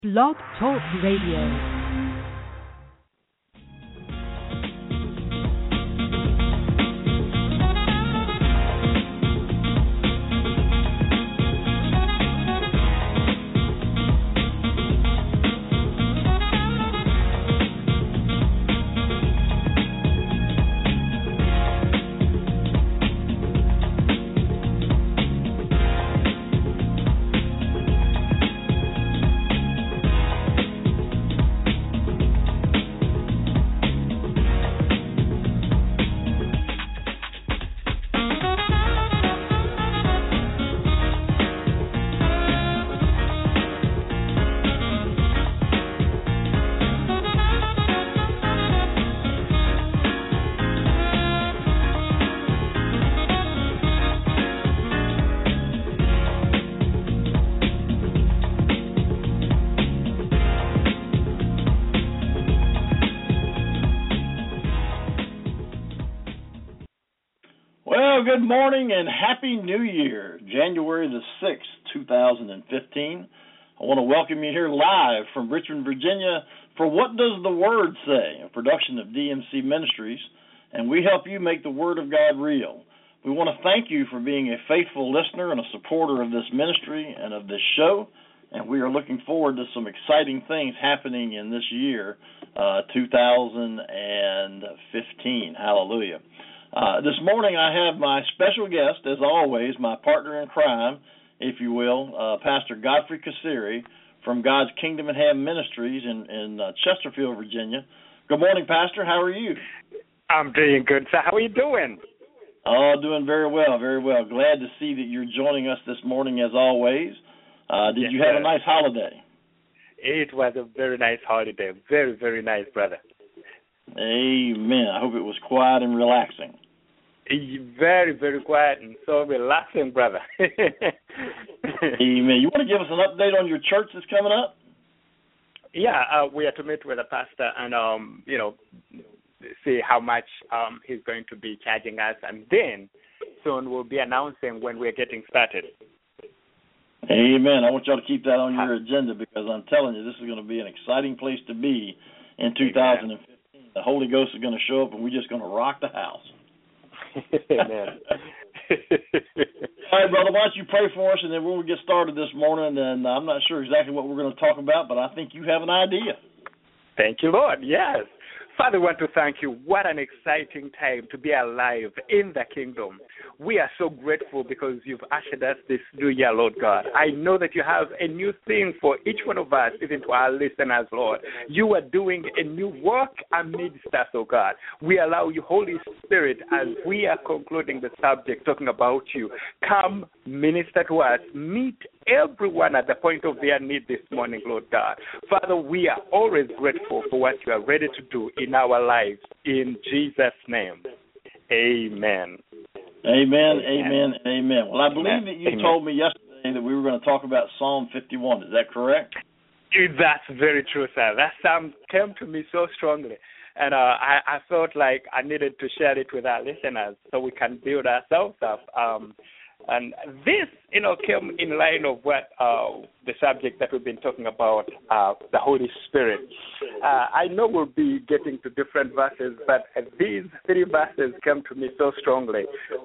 Blog Talk Radio. Good morning and Happy New Year, January the 6th, 2015. I want to welcome you here live from Richmond, Virginia for What Does the Word Say, a production of DMC Ministries, and we help you make the Word of God real. We want to thank you for being a faithful listener and a supporter of this ministry and of this show, and we are looking forward to some exciting things happening in this year, 2015. Hallelujah. This morning I have my special guest, as always, my partner in crime, if you will, Pastor Godfrey Kasiri from God's Kingdom and Ham Ministries in Chesterfield, Virginia. Good morning, Pastor. How are you? I'm doing good, sir. How are you doing? Oh, doing very well, very well. Glad to see that you're joining us this morning, as always. Did you have a nice holiday? It was a very nice holiday. Very, very nice, brother. Amen. I hope it was quiet and relaxing. Very, very quiet and so relaxing, brother. Amen. You want to give us an update on your church that's coming up? Yeah, we are to meet with the pastor and, see how much he's going to be charging us. And then soon we'll be announcing when we're getting started. Amen. I want y'all to keep that on your agenda because I'm telling you, this is going to be an exciting place to be in 2015. The Holy Ghost is going to show up, and we're just going to rock the house. Amen. All right, brother, why don't you pray for us, and then we'll get started this morning. And I'm not sure exactly what we're going to talk about, but I think you have an idea. Thank you, Lord. Yes. Father, I want to thank you. What an exciting time to be alive in the kingdom. We are so grateful because you've ushered us this new year, Lord God. I know that you have a new thing for each one of us, even to our listeners, Lord. You are doing a new work amidst us, oh God. We allow you, Holy Spirit, as we are concluding the subject, talking about you. Come, minister to us. Meet everyone at the point of their need this morning, Lord God. Father, we are always grateful for what you are ready to do in our lives. In Jesus' name, amen. Amen, amen, amen. Well, I believe that you told me yesterday that we were going to talk about Psalm 51. Is that correct? That's very true, sir. That psalm came to me so strongly. And I felt like I needed to share it with our listeners so we can build ourselves up. And this, came in line of what the subject that we've been talking about, the Holy Spirit. I know we'll be getting to different verses, but these three verses came to me so strongly.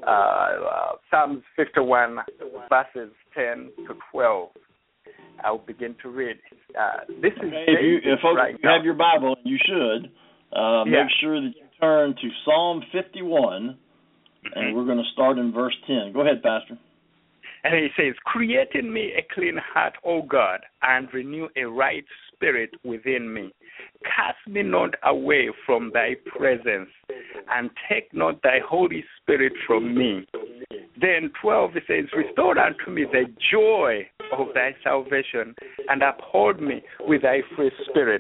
Psalms 51, verses 10 to 12. I'll begin to read. This is if folks right have your Bible, you should make sure that you turn to Psalm 51. And we're going to start in verse 10. Go ahead, Pastor. And he says, create in me a clean heart, O God, and renew a right spirit within me. Cast me not away from thy presence, and take not thy Holy Spirit from me. Then 12, it says, restore unto me the joy of thy salvation, and uphold me with thy free spirit.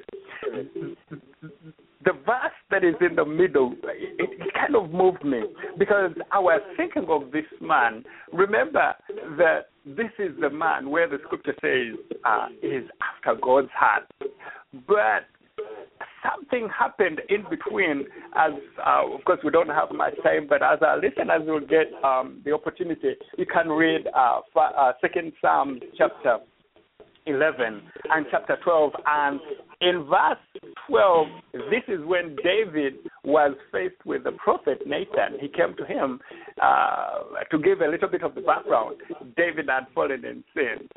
The verse that is in the middle, it kind of moved me because I was thinking of this man. Remember that this is the man where the scripture says is after God's heart. But something happened in between as, of course, we don't have much time, but as our listeners will get the opportunity, you can read 2 Samuel chapter 11 and chapter 12. And in verse 12, this is when David was faced with the prophet Nathan. He came to him to give a little bit of the background. David had fallen in sin.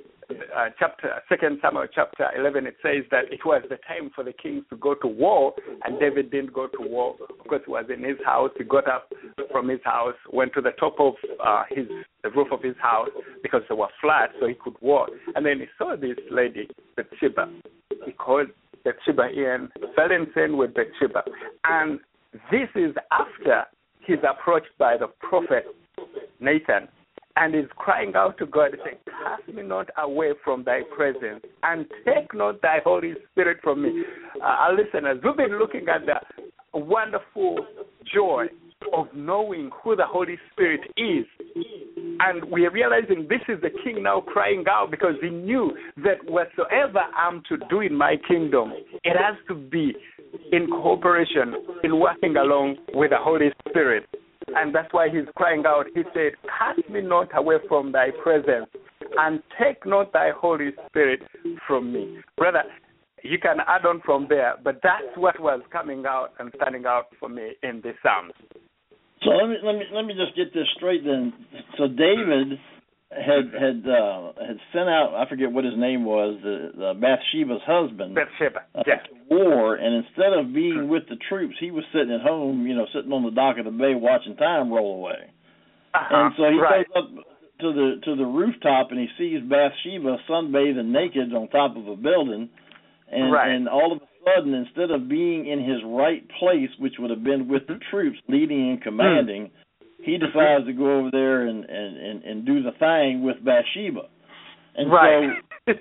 2 Samuel chapter 11, it says that it was the time for the kings to go to war, and David didn't go to war because he was in his house. He got up from his house, went to the top of the roof of his house because they were flat, so he could walk. And then he saw this lady, Bathsheba. He called Bathsheba in, fell in sin with Bathsheba. And this is after he's approached by the prophet Nathan, and is crying out to God, saying, cast me not away from thy presence, and take not thy Holy Spirit from me. Our listeners, we've been looking at the wonderful joy of knowing who the Holy Spirit is. And we are realizing this is the king now crying out, because he knew that whatsoever I'm to do in my kingdom, it has to be in cooperation, in working along with the Holy Spirit. And that's why he's crying out. He said, cast me not away from thy presence, and take not thy Holy Spirit from me. Brother, you can add on from there, but that's what was coming out and standing out for me in this psalm. So let me just get this straight then. So David had sent out, I forget what his name was, the Bathsheba's husband. Bathsheba, yes. War, and instead of being with the troops, he was sitting at home, sitting on the dock of the bay watching time roll away. And so he goes up to the rooftop, and he sees Bathsheba sunbathing naked on top of a building, and all of a sudden, instead of being in his right place, which would have been with the troops leading and commanding, he decides to go over there and do the thing with Bathsheba. And so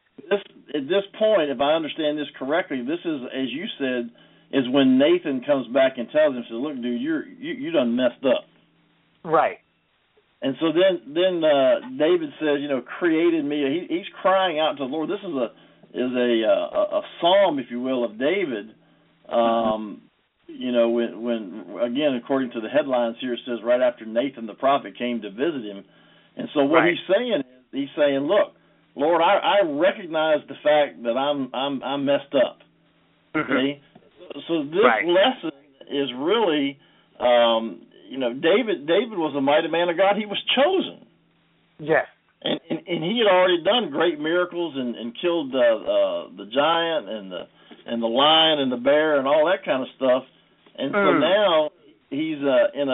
at this point, if I understand this correctly, this is, as you said, is when Nathan comes back and tells him, says, look, dude, you done messed up. Right. And so then David says, created me. He's crying out to the Lord. This is a psalm, if you will, of David. When again, according to the headlines here, it says right after Nathan the prophet came to visit him. And so what he's saying, look, Lord, I recognize the fact that I'm messed up. Okay? So this lesson is really, David was a mighty man of God. He was chosen. Yes. And he had already done great miracles and killed the giant and the lion and the bear and all that kind of stuff. And so now he's in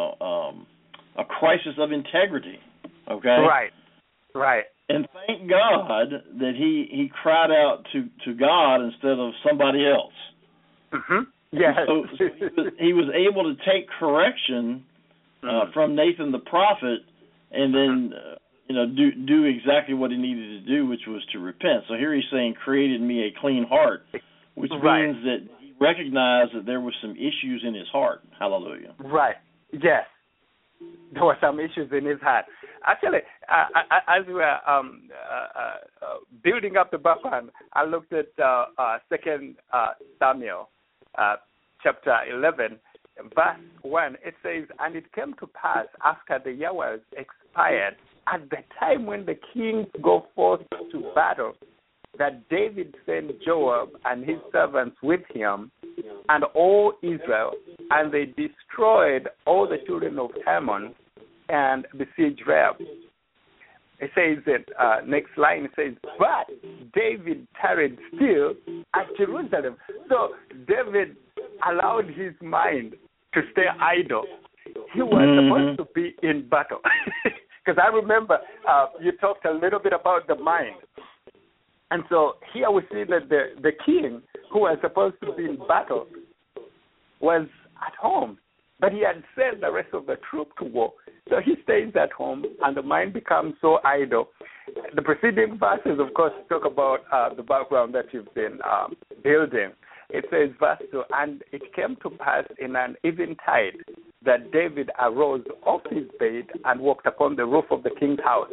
a crisis of integrity. Okay. Right. And thank God that he cried out to God instead of somebody else. Yes. So he was able to take correction from Nathan the prophet, and then do exactly what he needed to do, which was to repent. So here he's saying, created me a clean heart, which means that he recognized that there were some issues in his heart. Hallelujah. Right. Yes. There were some issues in his heart. Actually, as we were building up the background, I looked at 2 Samuel chapter 11, verse 1. It says, and it came to pass after the year was expired, at the time when the kings go forth to battle, that David sent Joab and his servants with him and all Israel, and they destroyed all the children of Ammon and besieged Raab. It says that, next line, it says, but David tarried still at Jerusalem. So David allowed his mind to stay idle. He was supposed to be in battle. Because I remember you talked a little bit about the mind. And so here we see that the king, who was supposed to be in battle, was at home. But he had sent the rest of the troop to war. So he stays at home, and the mind becomes so idle. The preceding verses, of course, talk about the background that you've been building. It says, verse 2, and it came to pass in an eventide that David arose off his bed and walked upon the roof of the king's house.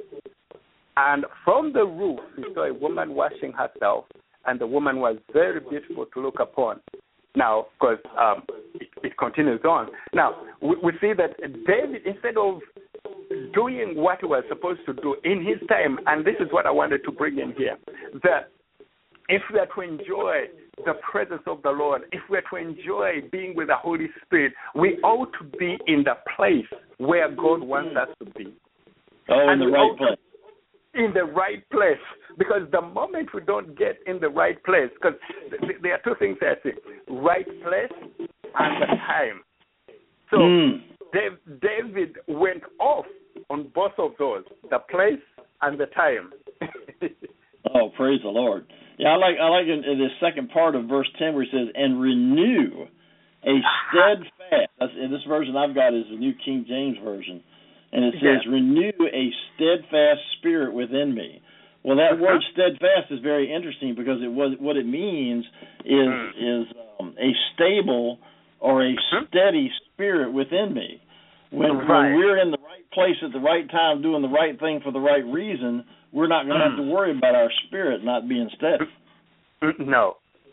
And from the roof he saw a woman washing herself, and the woman was very beautiful to look upon. Now, of course, it continues on. Now, we see that David, instead of doing what he was supposed to do in his time. And this is what I wanted to bring in here. That if we are to enjoy the presence of the Lord, if we are to enjoy being with the Holy Spirit, we ought to be in the place where God wants us to be. Oh, in the right place. In the right place. Because the moment we don't get in the right place, because there are two things I say, right place and the time. So David went off on both of those, the place and the time. Oh, praise the Lord. Yeah, I like in the second part of verse 10 where he says, and renew a steadfast. In this version I've got is the New King James Version. And it says, renew a steadfast spirit within me. Well, that word steadfast is very interesting because what it means is a stable or a steady spirit within me. When we're in the right place at the right time doing the right thing for the right reason, we're not going to have to worry about our spirit not being steady. No.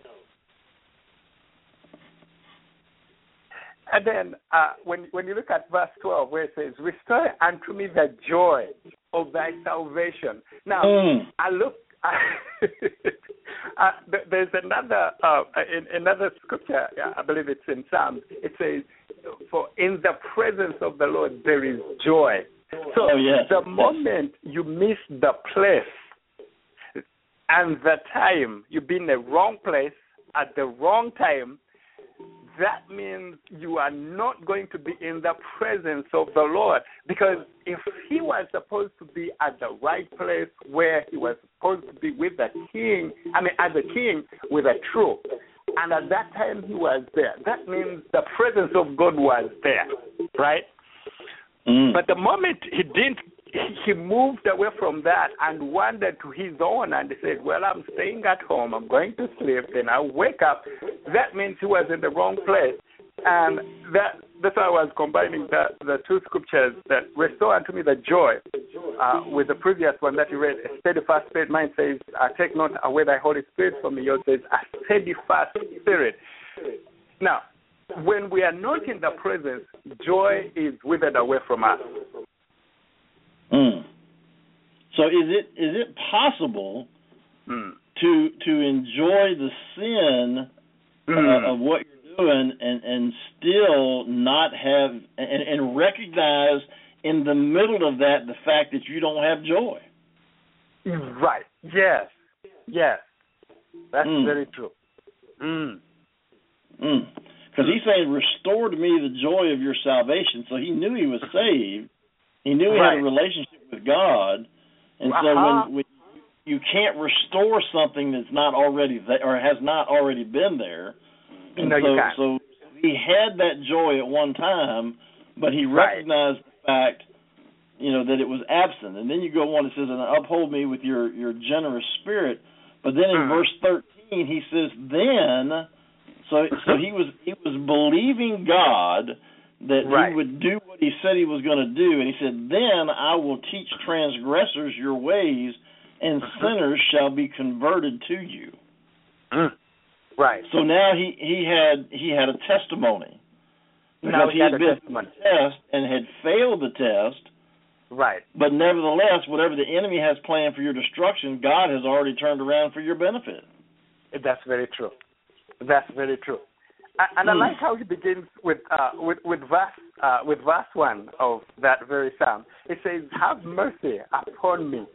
And then when you look at verse 12 where it says, restore unto me the joy of thy salvation. Now, I look, there's another scripture, I believe it's in Psalms, it says, for in the presence of the Lord there is joy. So the moment you miss the place and the time, you've been in the wrong place at the wrong time, that means you are not going to be in the presence of the Lord. Because if he was supposed to be at the right place where he was supposed to be with the king, as a king with a troop, and at that time he was there, that means the presence of God was there, right? But the moment he didn't, he moved away from that and wandered to his own and said, well, I'm staying at home, I'm going to sleep, then I'll wake up. That means he was in the wrong place. And that's why I was combining the two scriptures, that restore unto me the joy with the previous one that you read, a steadfast spirit. Mine says, take not away thy Holy Spirit from me. Yours says, a steadfast spirit. Now, when we are not in the presence, joy is withered away from us. So is it possible to enjoy the sin of what you're doing and still not have and recognize in the middle of that the fact that you don't have joy? Right. Yes. That's very true. Because he's saying, restore to me the joy of your salvation. So he knew he was saved. He knew he had a relationship with God. And so when you can't restore something that's not already there or has not already been there. And you can't. So he had that joy at one time, but he recognized the fact, that it was absent. And then you go on, it says, and uphold me with your generous spirit. But then in verse 13, he says, then... So he was believing God that he would do what he said he was going to do, and he said, then I will teach transgressors your ways, and sinners shall be converted to you. Right. So now he had a testimony. Now he had been through the test and had failed the test. Right. But nevertheless, whatever the enemy has planned for your destruction, God has already turned around for your benefit. That's very true. That's very true, and I like how he begins with verse 1 of that very psalm. It says, "Have mercy upon me."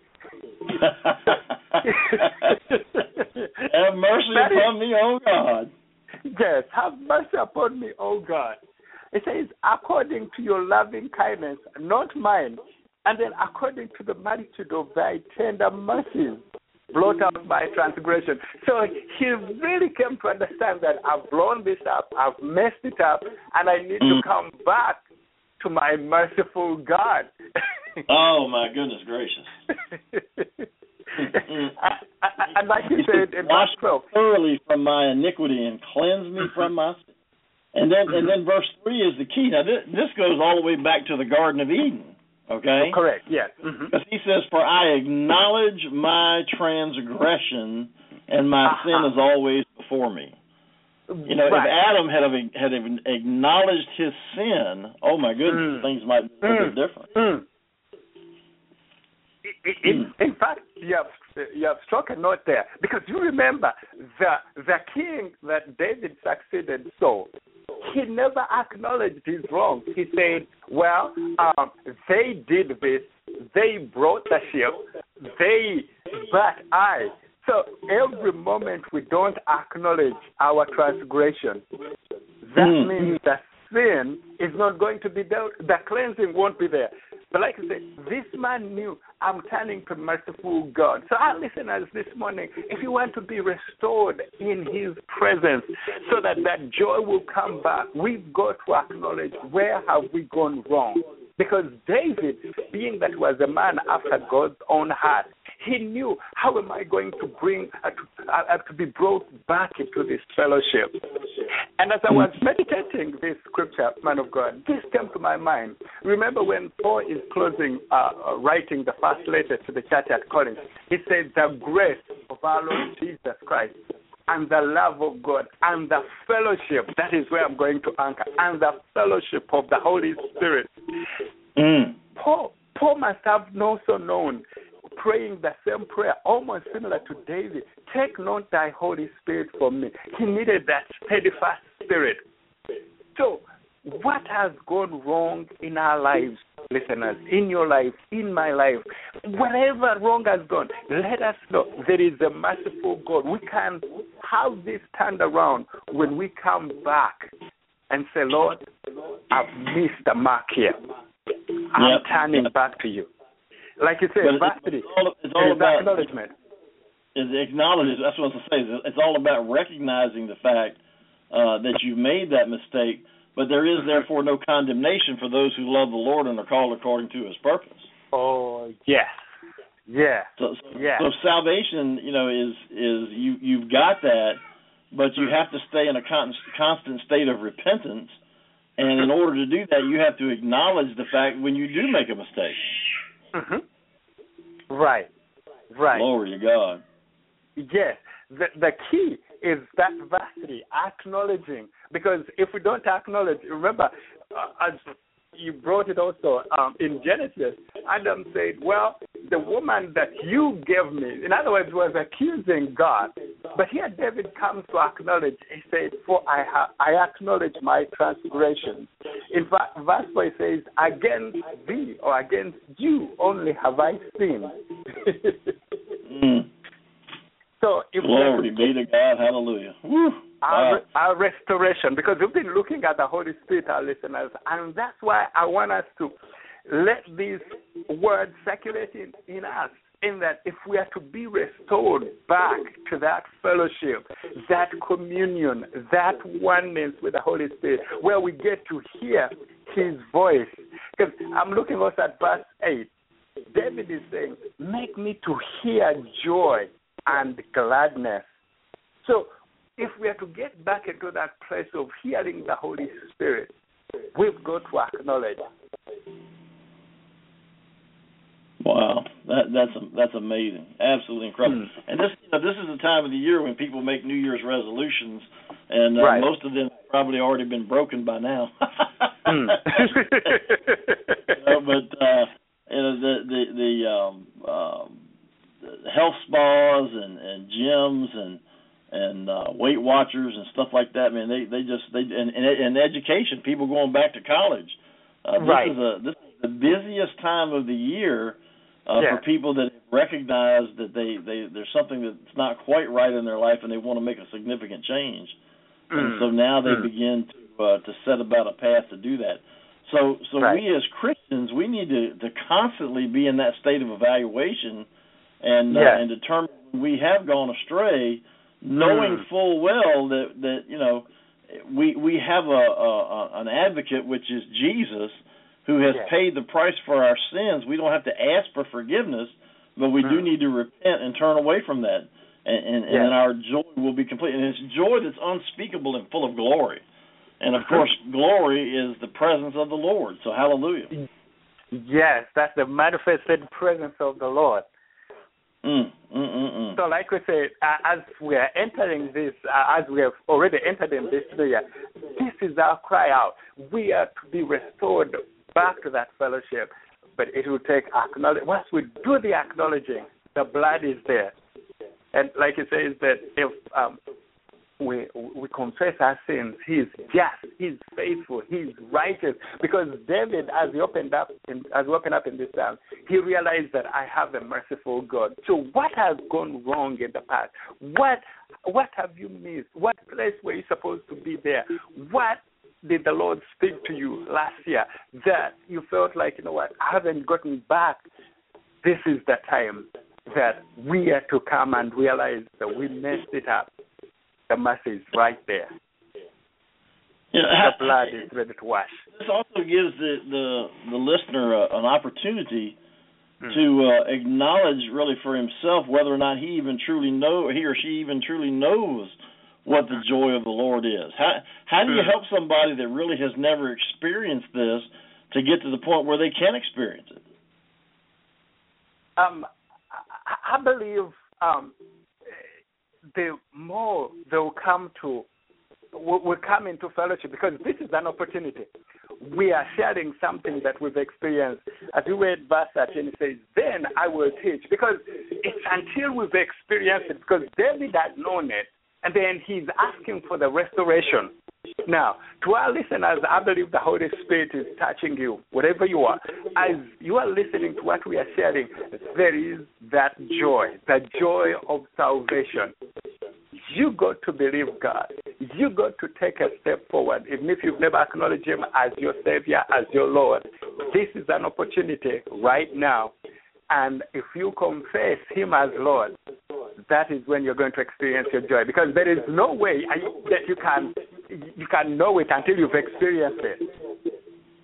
Have mercy upon me, O God. Yes, have mercy upon me, O God. It says, according to your loving kindness, not mine, and then according to the multitude of thy tender mercies, blot out my transgression. So he really came to understand that I've blown this up, I've messed it up, and I need to come back to my merciful God. Oh, my goodness gracious. And like he said in verse 12, thoroughly from my iniquity and cleanse me from my sin. And then verse 3 is the key. Now, this goes all the way back to the Garden of Eden. Okay? Correct, yes. Because he says, for I acknowledge my transgression, and my sin is always before me. If Adam had acknowledged his sin, oh my goodness, things might be a little bit different. In fact, you have struck a note there, because you remember the king that David succeeded Saul. He never acknowledged his wrongs. He said, well, they did this. They brought the sheep. But I. So every moment we don't acknowledge our transgression, that means that sin is not going to be dealt. The cleansing won't be there. But like I said, this man knew, I'm turning to merciful God. So our listeners this morning, if you want to be restored in his presence so that joy will come back, we've got to acknowledge where have we gone wrong. Because David, being that was a man after God's own heart, he knew, how am I going to bring to be brought back into this fellowship? And as I was meditating this scripture, man of God, this came to my mind. Remember when Paul is closing, writing the first letter to the church at Corinth, he said, the grace of our Lord Jesus Christ and the love of God and the fellowship, that is where I'm going to anchor, and the fellowship of the Holy Spirit. Paul must have also known, praying the same prayer, almost similar to David, take not thy Holy Spirit from me. He needed that steadfast spirit. So what has gone wrong in our lives, listeners, in your life, in my life? Whatever wrong has gone, let us know there is a merciful God. We can have this turned around when we come back and say, Lord, I've missed the mark here. I'm turning back to you. Like you said, it's all about acknowledgement. That's what I was saying. It's all about recognizing the fact that you made that mistake, but there is therefore no condemnation for those who love the Lord and are called according to his purpose. Oh, yes. Yeah. So salvation, is you've got that, but you have to stay in a constant state of repentance. And in order to do that, you have to acknowledge the fact when you do make a mistake. Right. Glory to God. Yes. The key is that vastly, acknowledging. Because if we don't acknowledge, remember, as you brought it also in Genesis, Adam said, well, the woman that you gave me, in other words, was accusing God. But here David comes to acknowledge, he said, for I acknowledge my transgressions. In fact, verse 4 says, against thee or against you only have I sinned. So if glory be to God, hallelujah. Our restoration, because we've been looking at the Holy Spirit, our listeners, and that's why I want us to let these words circulate in us, in that if we are to be restored back to that fellowship, that communion, that oneness with the Holy Spirit, where we get to hear his voice. Because I'm looking also at verse 8. David is saying, make me to hear joy and gladness. So if we are to get back into that place of hearing the Holy Spirit, we've got to acknowledge. Wow, that's amazing, absolutely incredible. And this is the time of the year when people make New Year's resolutions, and most of them have probably already been broken by now. The health spas and gyms and Weight Watchers and stuff like that, man, and education, people going back to college. This is the busiest time of the year for people that recognize that there's something that's not quite right in their life and they want to make a significant change. And so now they begin to set about a path to do that. So we as Christians, we need to constantly be in that state of evaluation and determine when we have gone astray, knowing full well that we have an advocate, which is Jesus, who has paid the price for our sins. We don't have to ask for forgiveness, but we do need to repent and turn away from that, and then our joy will be complete. And it's joy that's unspeakable and full of glory. And, of course, glory is the presence of the Lord, so hallelujah. Yes, that's the manifested presence of the Lord. So like we said, as we are entering this, as we have already entered in this new year, this is our cry out. We are to be restored back to that fellowship, but it will take acknowledge. Once we do the acknowledging, the blood is there. And like it says that if we confess our sins, He's just, He's faithful, He's righteous. Because David, as we open up in this psalm, he realized that I have a merciful God. So what has gone wrong in the past? What have you missed? What place were you supposed to be there? What did the Lord speak to you last year that you felt like, you know what, I haven't gotten back? This is the time that we are to come and realize that we messed it up. The mercy is right there. The blood is ready to wash. This also gives the listener an opportunity to acknowledge really for himself whether or not he or she even truly knows what the joy of the Lord is. How do you help somebody that really has never experienced this to get to the point where they can experience it? I believe the more they'll come into fellowship, because this is an opportunity. We are sharing something that we've experienced. As we read verse 13, it says, then I will teach. Because it's until we've experienced it, because David had known it, and then he's asking for the restoration. Now, to our listeners, I believe the Holy Spirit is touching you, wherever you are. As you are listening to what we are sharing, there is that joy, the joy of salvation. You got to believe God. You got to take a step forward. Even if you've never acknowledged Him as your Savior, as your Lord, this is an opportunity right now. And if you confess Him as Lord, that is when you're going to experience your joy. Because there is no way that you can know it until you've experienced it.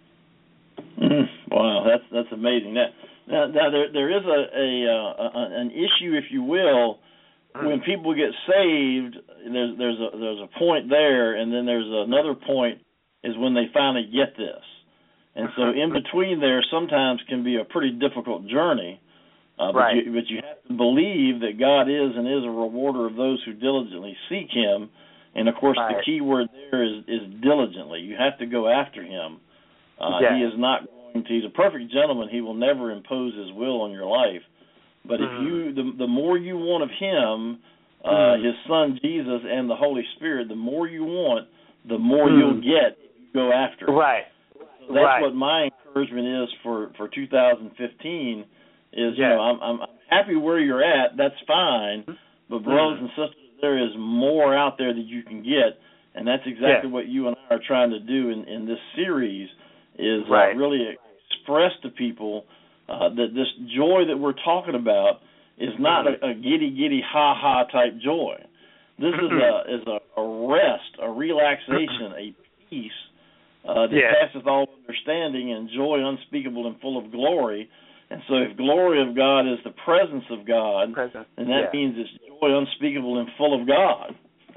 Wow, that's amazing. Now there is an issue, if you will, when people get saved. There's a point there, and then there's another point is when they finally get this. And so in between there sometimes can be a pretty difficult journey. But you have to believe that God is and is a rewarder of those who diligently seek Him. And, of course, the key word there is diligently. You have to go after Him. He is not going to – He's a perfect gentleman. He will never impose His will on your life. But if you – the more you want of Him, His Son Jesus and the Holy Spirit, the more you want, the more you'll get if you go after it. Right. So that's what my encouragement is for 2015 is, you know, I'm happy where you're at. That's fine. But, brothers and sisters, there is more out there that you can get, and that's exactly what you and I are trying to do in this series is really express to people that this joy that we're talking about is not a giddy, ha-ha type joy. This is a rest, a relaxation, a peace that passeth all understanding and joy unspeakable and full of glory. And so if glory of God is the presence of God, then that means it's joy unspeakable and full of God.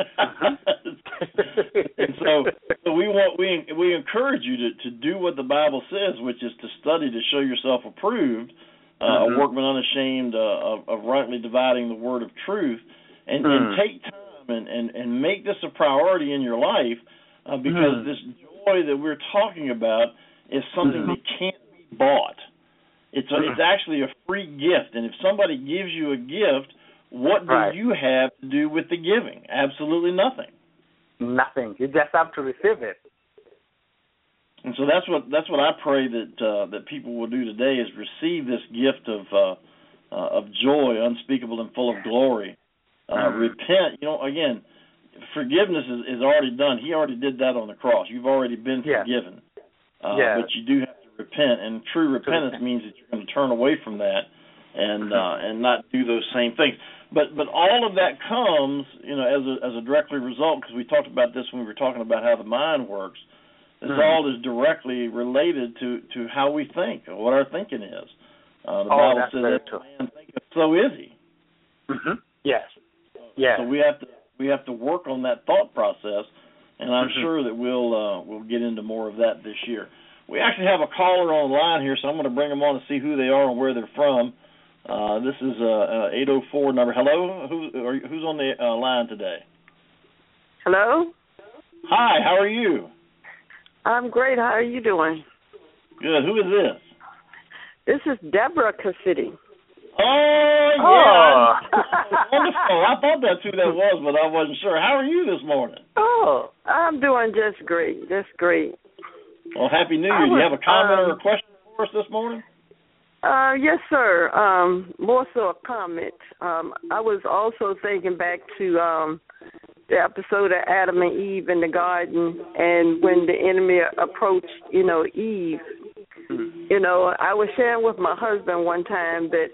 And so we encourage you to do what the Bible says, which is to study to show yourself approved, a workman unashamed of rightly dividing the word of truth, and take time and make this a priority in your life because this joy that we're talking about is something that can't be bought. It's actually a free gift, and if somebody gives you a gift, what do you have to do with the giving? Absolutely nothing. Nothing. You just have to receive it. And so that's what I pray that people will do today is receive this gift of joy, unspeakable and full of glory. Repent. You know, again, forgiveness is already done. He already did that on the cross. You've already been forgiven. But you do have to repent, and true repentance means that you're going to turn away from that and not do those same things. But all of that comes, you know, as a directly result, because we talked about this when we were talking about how the mind works. This all is directly related to how we think, or what our thinking is. The Bible says that man thinketh, so is he. Yes. Yes. So we have to work on that thought process, and I'm sure that we'll get into more of that this year. We actually have a caller on the line here, so I'm going to bring them on to see who they are and where they're from. This is 804 number. Hello, who's on the line today? Hello. Hi, how are you? I'm great. How are you doing? Good. Who is this? This is Deborah Cassidy. Oh, yeah. Wonderful. I thought that's who that was, but I wasn't sure. How are you this morning? Oh, I'm doing just great. Just great. Well, Happy New Year. Do you have a comment or a question for us this morning? Yes, sir. More so a comment. I was also thinking back to the episode of Adam and Eve in the garden, and when the enemy approached, Eve. I was sharing with my husband one time that,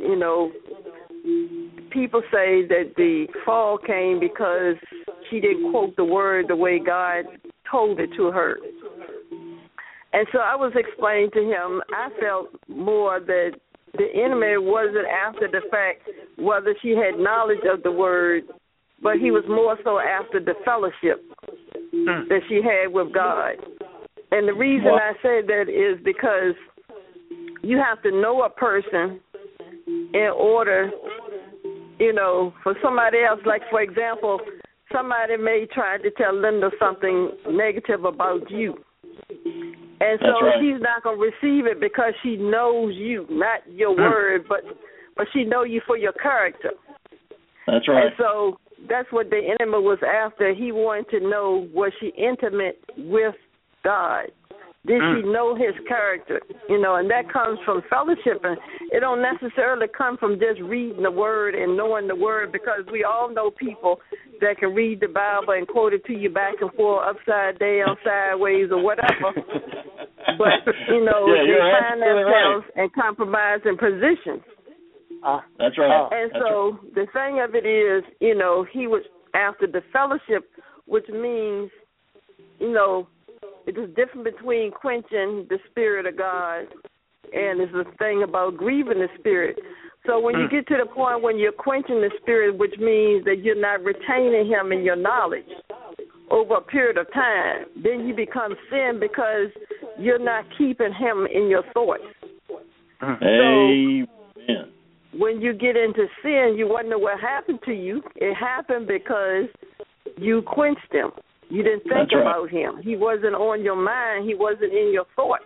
people say that the fall came because she didn't quote the word the way God told it to her. And so I was explaining to him, I felt more that the enemy wasn't after the fact whether she had knowledge of the word, but he was more so after the fellowship that she had with God. And the reason I say that is because you have to know a person in order, for somebody else. Like, for example, somebody may try to tell Linda something negative about you. And so she's not going to receive it because she knows you, not your word, but she know you for your character. That's right. And so that's what the enemy was after. He wanted to know, was she intimate with God? Did she know his character? And that comes from fellowship. And it don't necessarily come from just reading the word and knowing the word, because we all know people that can read the Bible and quote it to you back and forth, upside down, sideways, or whatever. But, they find themselves and compromise in positions. That's right. And so the thing of it is, he was after the fellowship, which means, it is different between quenching the Spirit of God and it's a thing about grieving the Spirit. So when you get to the point when you're quenching the Spirit, which means that you're not retaining him in your knowledge over a period of time, then you become sin because you're not keeping him in your thoughts. Amen. So when you get into sin, you wonder what happened to you. It happened because you quenched him. You didn't think about him. He wasn't on your mind. He wasn't in your thoughts.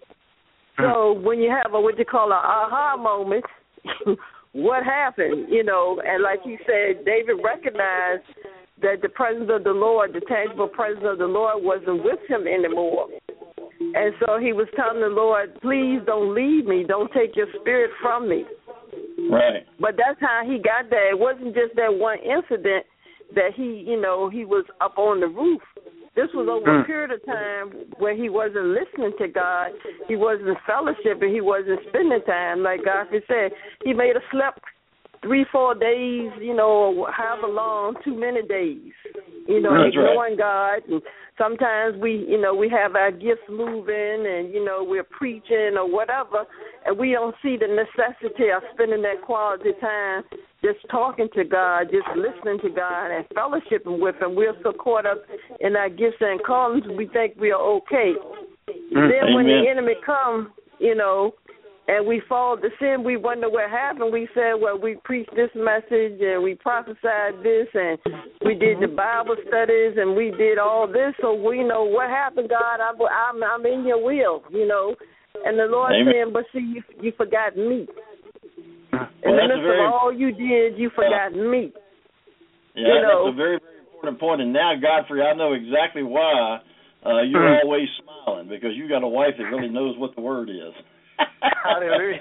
So when you have what you call an aha moment, what happened? And like you said, David recognized that the presence of the Lord, the tangible presence of the Lord, wasn't with him anymore. And so he was telling the Lord, please don't leave me. Don't take your spirit from me. Right. But that's how he got there. It wasn't just that one incident that he was up on the roof. This was over a period of time where he wasn't listening to God, he wasn't fellowshipping, he wasn't spending time. Like Godfrey said, he may have slept 3-4 days, however long, too many days, ignoring God. And sometimes we have our gifts moving and, we're preaching or whatever, and we don't see the necessity of spending that quality time just talking to God, just listening to God and fellowshipping with him. We're so caught up in our gifts and callings, we think we are okay. Then when the enemy comes, and we fall to sin, we wonder what happened. We said, well, we preached this message and we prophesied this and we did the Bible studies and we did all this. So we know what happened, God. I'm in your will, And the Lord saying, but see, you forgot me. In the midst of all you did, you forgot me. Yeah, that's a very, very important point. And now, Godfrey, I know exactly why you're always smiling, because you got a wife that really knows what the word is. Hallelujah.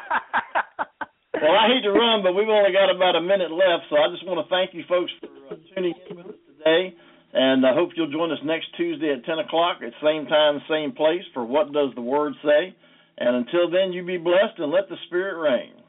Well, I hate to run, but we've only got about a minute left, so I just want to thank you folks for tuning in with us today, and I hope you'll join us next Tuesday at 10 o'clock at same time, same place for What Does the Word Say? And until then, you be blessed and let the Spirit reign.